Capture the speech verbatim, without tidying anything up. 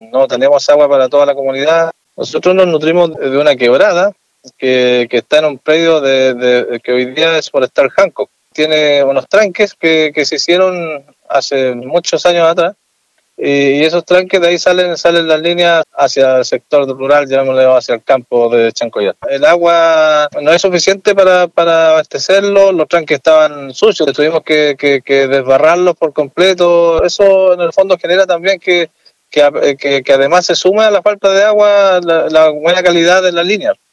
no tenemos agua para toda la comunidad. Nosotros nos nutrimos de una quebrada que, que está en un predio de, de, de que hoy día es Forestal Hancock. Tiene unos tranques que, que se hicieron hace muchos años atrás, y esos tranques de ahí salen salen las líneas hacia el sector rural, llamémoslo, hacia el campo de Chancoyat. El agua no es suficiente para, para abastecerlo, los tranques estaban sucios, tuvimos que, que, que desbarrarlos por completo. Eso en el fondo genera también que, que, que, que además se suma a la falta de agua la, la buena calidad de la línea.